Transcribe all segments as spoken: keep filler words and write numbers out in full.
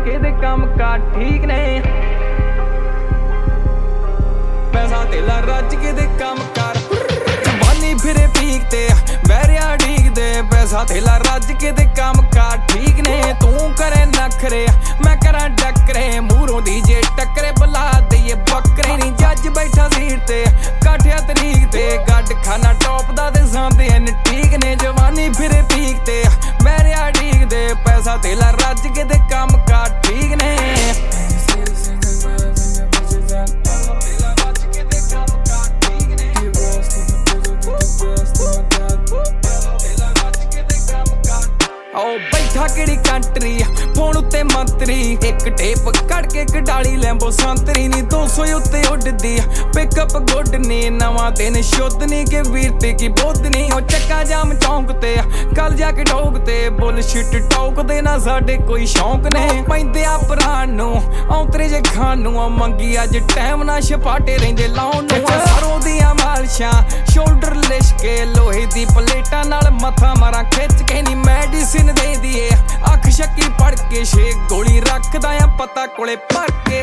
के दे काम कार ठीक ने पैसा तेला रज के दे काम कार जवानी फिरे पीक ते बैरिया ठीक दे पैसा तेला रज के दे काम कार ठीक ने तू करे नखरे मैं करा डकरे मूरों दी जे टकरे बुला दईए बकरे नी जज बैठा सीट ते काठिया तरीक ते गड खाना टॉप दा ते सांदे न ठीक ने जवानी फिरे पीक ते बैरिया ठीक दे पैसा तेला रज के दे काम कार ठीक ने बैठा केड़ी कंट्री फोन उत्ते मंत्री एक टेप कड़ के कडाली लैंबो संतरी नी दो सौ उत्ते उड़दी पिकअप गुड नी नवा दिन शुद्ध नी के वीरते की बुद्ध नी ओ चक्का जाम चौंक ते कल जाके ठोक ते बुलशिट टोक दे ना साडे कोई शौक ने पैंदे आ प्राण नू औंतरे जे खान नू मंगी अज टाइम ना छपाटे रहिंदे लाउन नू सरों दियां मालशां शोल्डर लिशके लोहे दी प्लेटां नाल मथा मारा खिच के नी मेडिसिन दे दिए अख शक्की पड़ के छे गोली रखदा आ पता कोले भर के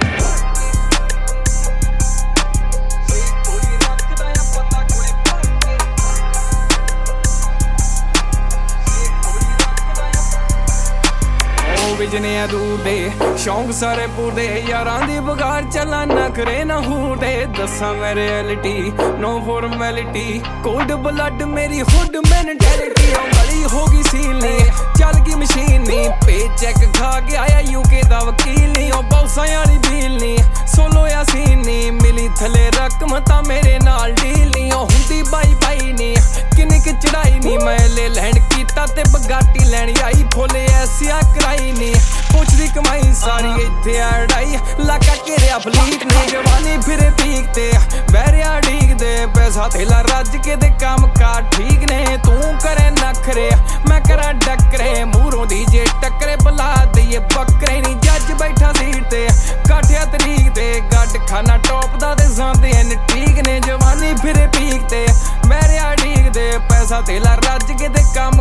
विजने दूर दे शौक सारे पूरे यारां दी बगाड़ चला नखरे ना हूटे दसा मैं reality no formality cold blood मेरी हुड मेंटेलिटी गली होगी सीलनी चल गई मशीन नी पे चेक खा के आया यूके दा वकील नी ओ बौसा वाली बील नी सोलो या सीन नी मिली थले रकम ता मेरे नाल डील नी ओ हुंदी बाई बाई नी किन्ने की चढ़ाई नी मैं ले लैंड कीता ते बगाटी लैनी आई फुल ऐसिया कराई नी पुछदी कमाई सारी इत्थे अड़ाई लाका घेरिया फलीट ने जवानी फिरे पीक ते बैरिया ठीक दे पैसा तेला रज के दे काम कार ठीक ने तू करे नखरे मैं करा डकरे मूरों दी जे टकरे बुला दईए बकरे नी जज बैठा सीट ते काठिया तरीक ते गड खाना टॉप दा ते सांदे न ठीक ने जवानी फिरे पीक ते बैरिया ठीक दे पैसा तेला रज के दे काम